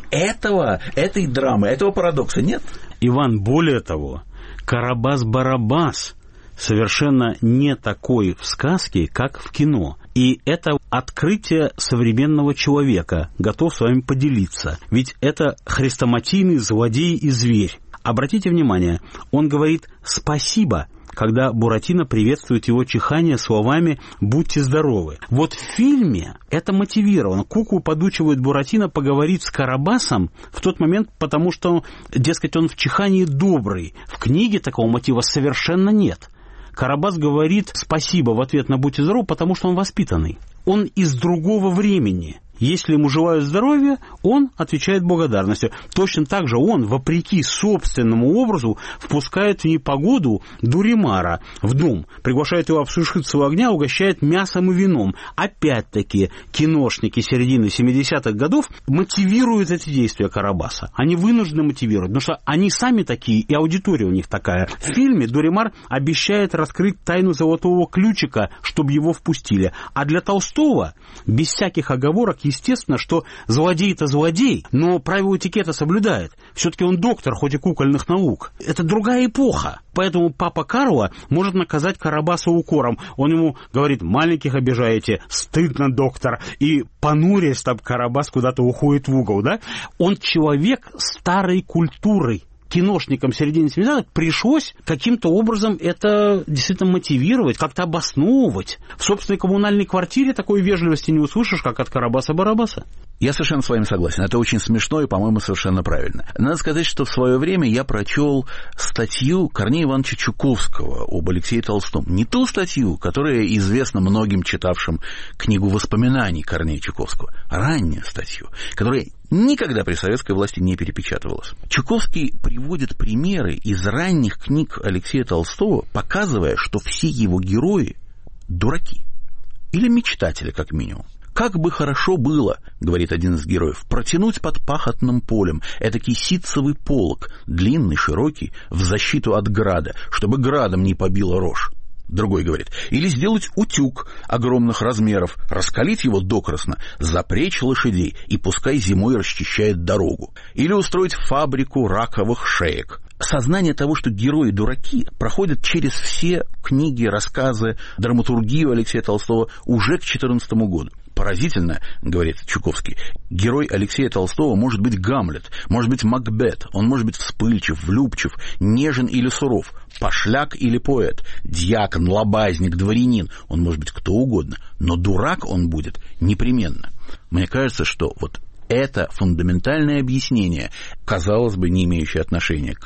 этой драмы, этого парадокса нет. Иван, более того, Карабас-Барабас совершенно не такой в сказке, как в кино. И это открытие современного человека, готов с вами поделиться. Ведь это хрестоматийный злодей и зверь. Обратите внимание, он говорит «спасибо», когда Буратино приветствует его чихание словами «будьте здоровы». Вот в фильме это мотивировано. Куку подучивает Буратино поговорить с Карабасом в тот момент, потому что, дескать, он в чихании добрый. В книге такого мотива совершенно нет. Карабас говорит «спасибо» в ответ на «будьте здоровы», потому что он воспитанный. Он из другого времени. Если ему желают здоровья, он отвечает благодарностью. Точно так же он, вопреки собственному образу, впускает в непогоду Дуримара в дом, приглашает его обсушиться у огня, угощает мясом и вином. Опять-таки, киношники середины 70-х годов мотивируют эти действия Карабаса. Они вынуждены мотивировать, потому что они сами такие, и аудитория у них такая. В фильме Дуримар обещает раскрыть тайну золотого ключика, чтобы его впустили. А для Толстого, без всяких оговорок, естественно, что злодей-то злодей, но правила этикета соблюдает. Все-таки он доктор, хоть и кукольных наук. Это другая эпоха. Поэтому папа Карло может наказать Карабаса укором. Он ему говорит: маленьких обижаете, стыдно, доктор. И понурясь, там Карабас куда-то уходит в угол. Да? Он человек старой культуры. Киношникам середины 70-х пришлось каким-то образом это действительно мотивировать, как-то обосновывать. В собственной коммунальной квартире такой вежливости не услышишь, как от Карабаса-Барабаса. Я совершенно с вами согласен. Это очень смешно и, по-моему, совершенно правильно. Надо сказать, что в свое время я прочел статью Корнея Ивановича Чуковского об Алексее Толстом. Не ту статью, которая известна многим читавшим книгу воспоминаний Корнея Чуковского, а раннюю статью, которая никогда при советской власти не перепечатывалась. Чуковский приводит примеры из ранних книг Алексея Толстого, показывая, что все его герои дураки. Или мечтатели, как минимум. «Как бы хорошо было, — говорит один из героев, — протянуть под пахотным полем этакий ситцевый полог, длинный, широкий, в защиту от града, чтобы градом не побило рожь. Другой говорит: или сделать утюг огромных размеров, раскалить его докрасно, запречь лошадей и пускай зимой расчищает дорогу. Или устроить фабрику раковых шеек». Сознание того, что герои дураки, проходит через все книги, рассказы, драматургию Алексея Толстого уже к 2014 году. Поразительно, говорит Чуковский, герой Алексея Толстого может быть Гамлет, может быть Макбет, он может быть вспыльчив, влюбчив, нежен или суров, пошляк или поэт, дьякон, лобазник, дворянин, он может быть кто угодно, но дурак он будет непременно. Мне кажется, что вот это фундаментальное объяснение, казалось бы, не имеющее отношения к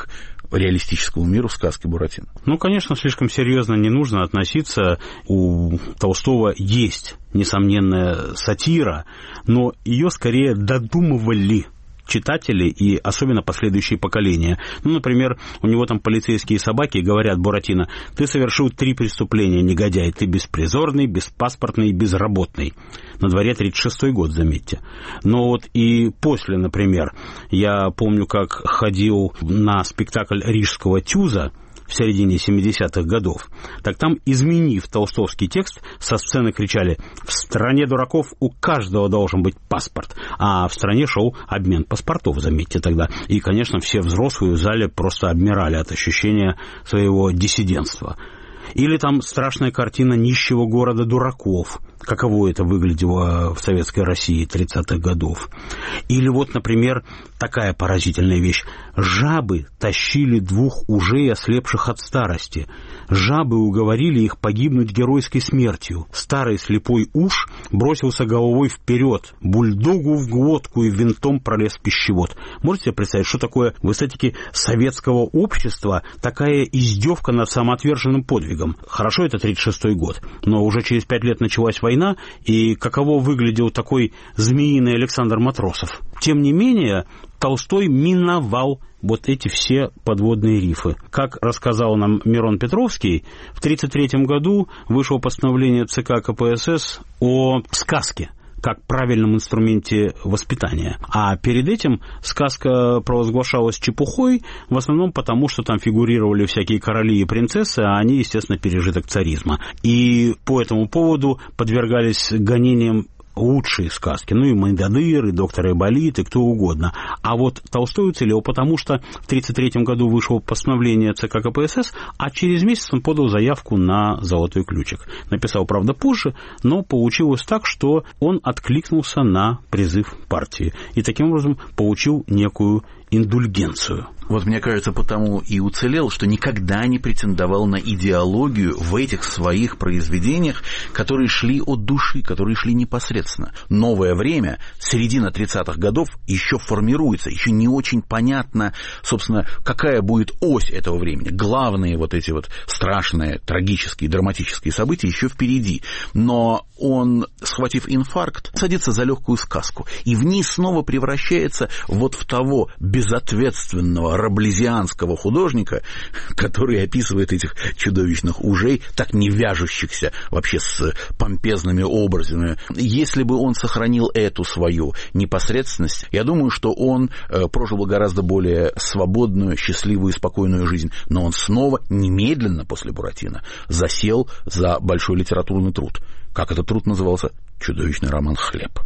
реалистическому миру сказки Буратино. Ну, конечно, слишком серьезно не нужно относиться. У Толстого есть несомненная сатира, но ее скорее додумывали читатели и особенно последующие поколения. Ну, например, у него там полицейские собаки говорят: Буратино, ты совершил 3 преступления, негодяй, ты беспризорный, беспаспортный и безработный. На дворе 36-й год, заметьте. Но вот и после, например, я помню, как ходил на спектакль Рижского Тюза в середине 70-х годов, так там, изменив толстовский текст, со сцены кричали: «В стране дураков у каждого должен быть паспорт». А в стране шел обмен паспортов, заметьте тогда. И, конечно, все взрослые в зале просто обмирали от ощущения своего диссидентства. Или там страшная картина нищего города дураков, каково это выглядело в советской России 30-х годов. Или вот, например, такая поразительная вещь. Жабы тащили 2 ужей, ослепших от старости. Жабы уговорили их погибнуть геройской смертью. Старый слепой уж бросился головой вперед, бульдогу в глотку и винтом пролез в пищевод. Можете себе представить, что такое в эстетике советского общества такая издевка над самоотверженным подвигом? Хорошо, это 36-й год, но уже через 5 лет началась война, и каково выглядел такой змеиный Александр Матросов. Тем не менее, Толстой миновал вот эти все подводные рифы. Как рассказал нам Мирон Петровский, в 1933 году вышло постановление ЦК КПСС о сказке как правильном инструменте воспитания. А перед этим сказка провозглашалась чепухой, в основном потому, что там фигурировали всякие короли и принцессы, а они, естественно, пережиток царизма. И по этому поводу подвергались гонениям лучшие сказки, ну и Мойдодыр, и Доктор Айболит, и кто угодно. А вот Толстой уцелел, потому что в 1933 году вышло постановление ЦК КПСС, а через месяц он подал заявку на «Золотой ключик». Написал, правда, позже, но получилось так, что он откликнулся на призыв партии и таким образом получил некую индульгенцию. Вот мне кажется, потому и уцелел, что никогда не претендовал на идеологию в этих своих произведениях, которые шли от души, которые шли непосредственно. Новое время, середина 30-х годов, еще формируется, еще не очень понятно, собственно, какая будет ось этого времени. Главные вот эти вот страшные, трагические, драматические события еще впереди. Но он, схватив инфаркт, садится за легкую сказку, и в ней снова превращается вот в того безответственного раблезианского художника, который описывает этих чудовищных ужей, так не вяжущихся вообще с помпезными образами. Если бы он сохранил эту свою непосредственность, я думаю, что он прожил бы гораздо более свободную, счастливую и спокойную жизнь. Но он снова, немедленно после Буратино, засел за большой литературный труд. Как этот труд назывался? Чудовищный роман «Хлеб».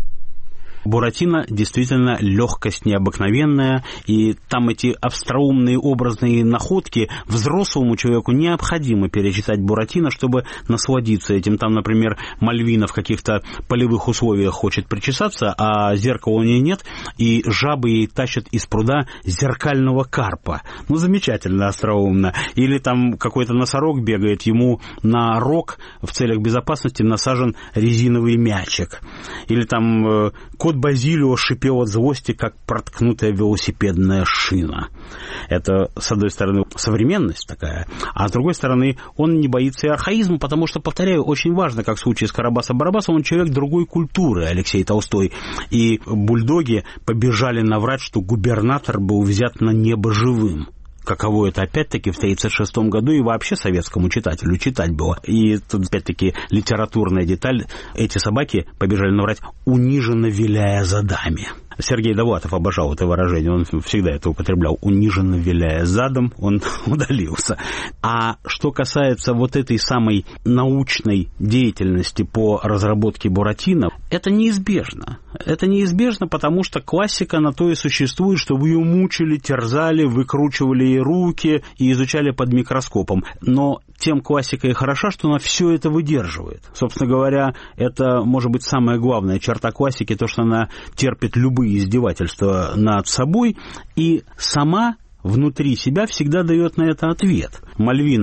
Буратино действительно легкость необыкновенная, и там эти остроумные образные находки. Взрослому человеку необходимо перечитать Буратино, чтобы насладиться этим. Там, например, Мальвина в каких-то полевых условиях хочет причесаться, а зеркала у нее нет, и жабы ей тащат из пруда зеркального карпа. Ну, замечательно, остроумно. Или там какой-то носорог бегает, ему на рог в целях безопасности насажен резиновый мячик. Или там кот Базилио шипел от злости, как проткнутая велосипедная шина. Это, с одной стороны, современность такая, а с другой стороны, он не боится и архаизма, потому что, повторяю, очень важно, как в случае с Карабаса-Барабасом, он человек другой культуры, Алексей Толстой. И бульдоги побежали наврать, что губернатор был взят на небо живым. Каково это, опять-таки, в 1936 году и вообще советскому читателю читать было. И тут, опять-таки, литературная деталь. Эти собаки побежали наврать, униженно виляя задами. Сергей Довлатов обожал это выражение, он всегда это употреблял. Униженно виляя задом, он удалился. А что касается вот этой самой научной деятельности по разработке Буратино, это неизбежно. Это неизбежно, потому что классика на то и существует, чтобы ее мучили, терзали, выкручивали ей руки и изучали под микроскопом. Но тем классика и хороша, что она все это выдерживает. Собственно говоря, это, может быть, самая главная черта классики, то, что она терпит любые издевательства над собой и сама внутри себя всегда дает на это ответ. Мальвина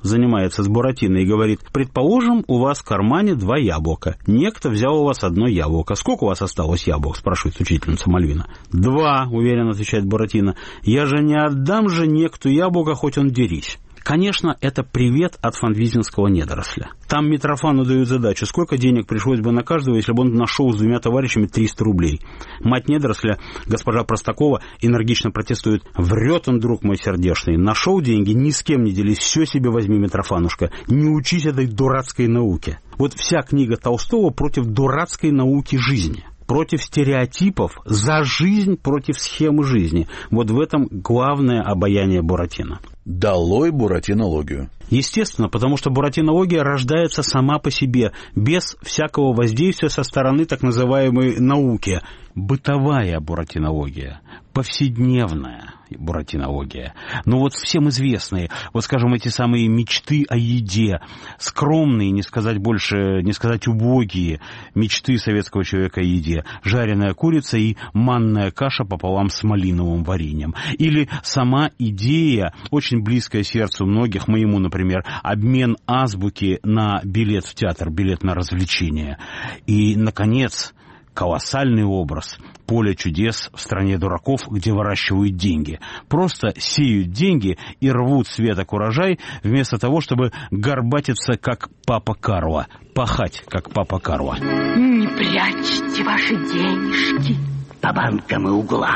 занимается с Буратино и говорит: предположим, у вас в кармане 2 яблока. Некто взял у вас 1 яблоко. Сколько у вас осталось яблок? Спрашивает учительница Мальвина. 2, уверенно отвечает Буратино. Я же не отдам же некту яблоко, хоть он дерись. Конечно, это привет от фанвизинского недоросля. Там Митрофану дают задачу, сколько денег пришлось бы на каждого, если бы он нашел с 2 товарищами 300 рублей. Мать недоросля, госпожа Простакова, энергично протестует. Врет он, друг мой сердечный. Нашел деньги, ни с кем не делись, все себе возьми, Митрофанушка. Не учись этой дурацкой науке. Вот вся книга Толстого против дурацкой науки жизни. Против стереотипов, за жизнь, против схемы жизни. Вот в этом главное обаяние Буратино. Долой буратинологию. Естественно, потому что буратинология рождается сама по себе, без всякого воздействия со стороны так называемой науки. Бытовая буратинология, повседневная буратинология. Ну вот всем известные, вот скажем, эти самые мечты о еде, скромные, не сказать больше, не сказать убогие мечты советского человека о еде. Жареная курица и манная каша пополам с малиновым вареньем. Или сама идея, очень близкая сердцу многих, моему, например, обмен азбуки на билет в театр, билет на развлечение. И, наконец, колоссальный образ «Поле чудес в стране дураков», где выращивают деньги. Просто сеют деньги и рвут с веток урожай, вместо того, чтобы горбатиться, как папа Карло, пахать, как папа Карло. Не прячьте ваши денежки по банкам и углам.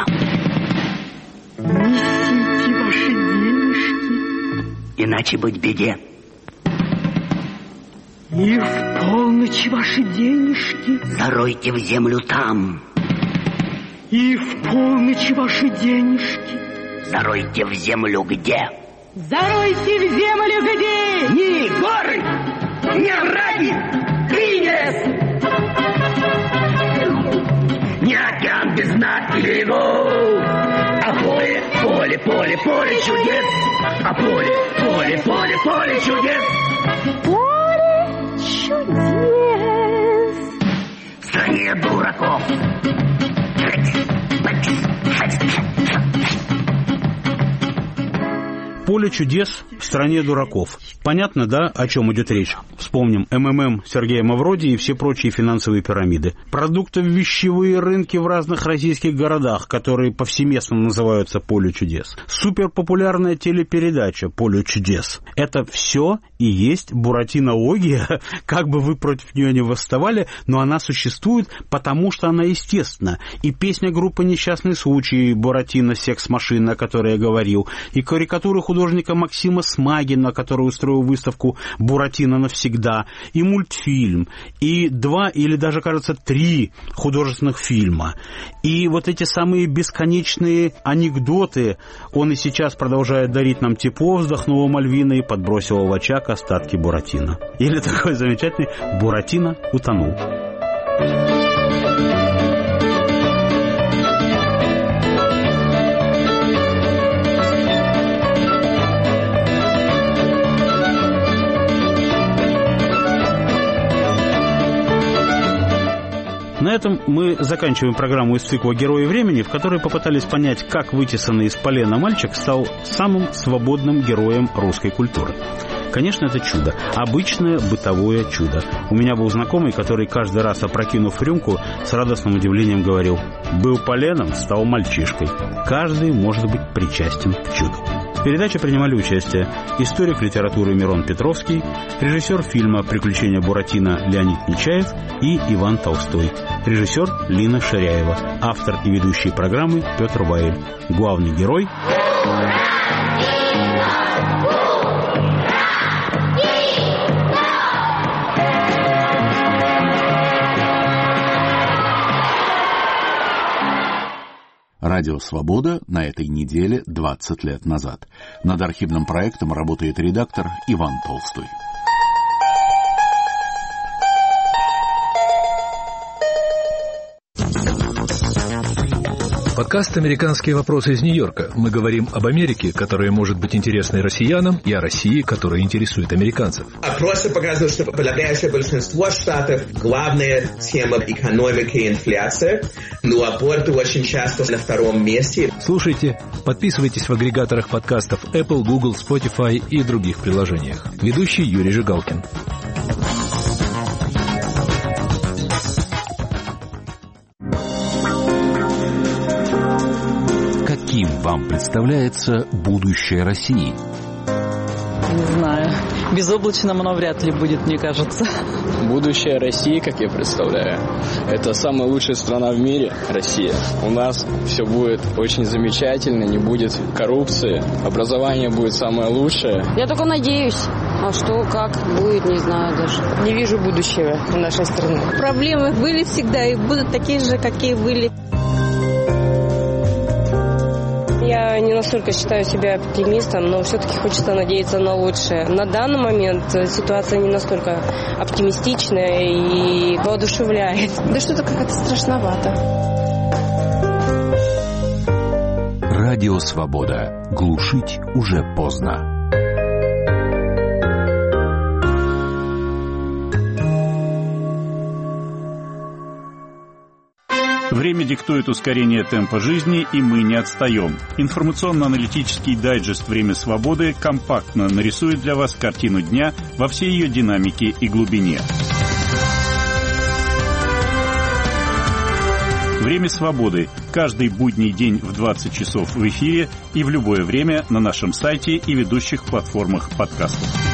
Несите ваши денежки, иначе быть беде. И в полночь ваши денежки заройте в землю там. И в полночь ваши денежки заройте в землю где? Заройте в землю где? Не горы, не ради, Гринес! Не океан без дна и берегов, а поле, поле, поле, поле чудес. А поле, поле, поле, поле чудес. Чудес! В стране дураков. Поле чудес в стране дураков. Понятно, да, о чем идет речь? Вспомним МММ Сергея Мавроди и все прочие финансовые пирамиды. Продуктово-вещевые рынки в разных российских городах, которые повсеместно называются «Поле чудес». Суперпопулярная телепередача «Поле чудес». Это все и есть буратинология, как бы вы против нее не восставали, но она существует, потому что она естественна. И песня группы «Несчастный случай» Буратино «Секс-машина», о которой я говорил, и карикатуры художника Максима Смагина, который устроил выставку «Буратино навсегда», и мультфильм, и 2 или даже, кажется, 3 художественных фильма. И вот эти самые бесконечные анекдоты он и сейчас продолжает дарить нам тепло, вздохнула Мальвина и подбросила в очаг остатки Буратино. Или такой замечательный «Буратино утонул». На этом мы заканчиваем программу из цикла «Герои времени», в которой попытались понять, как вытесанный из полена мальчик стал самым свободным героем русской культуры. Конечно, это чудо. Обычное бытовое чудо. У меня был знакомый, который каждый раз, опрокинув рюмку, с радостным удивлением говорил: «Был поленом, стал мальчишкой». Каждый может быть причастен к чуду. В передаче принимали участие историк литературы Мирон Петровский, режиссер фильма «Приключения Буратино» Леонид Нечаев и Иван Толстой, режиссер Лина Ширяева, автор и ведущий программы Петр Ваиль. Главный герой... Радио «Свобода» на этой неделе 20 лет назад. Над архивным проектом работает редактор Иван Толстой. Подкаст «Американские вопросы» из Нью-Йорка. Мы говорим об Америке, которая может быть интересной россиянам, и о России, которая интересует американцев. Опросы показывают, что подавляющее большинство штатов главная тема экономика и инфляция, но аборты очень часто на втором месте. Слушайте, подписывайтесь в агрегаторах подкастов Apple, Google, Spotify и других приложениях. Ведущий Юрий Жигалкин. Каким вам представляется будущее России? Не знаю. Безоблачным оно вряд ли будет, мне кажется. Будущее России, как я представляю, это самая лучшая страна в мире, Россия. У нас все будет очень замечательно, не будет коррупции, образование будет самое лучшее. Я только надеюсь. А что, как будет, не знаю даже. Не вижу будущего в нашей стране. Проблемы были всегда и будут такие же, какие были. Я не настолько считаю себя оптимистом, но все-таки хочется надеяться на лучшее. На данный момент ситуация не настолько оптимистичная и воодушевляет. Да что-то как-то страшновато. Радио «Свобода». Глушить уже поздно. Время диктует ускорение темпа жизни, и мы не отстаем. Информационно-аналитический дайджест «Время свободы» компактно нарисует для вас картину дня во всей ее динамике и глубине. «Время свободы» каждый будний день в 20 часов в эфире и в любое время на нашем сайте и ведущих платформах подкастов.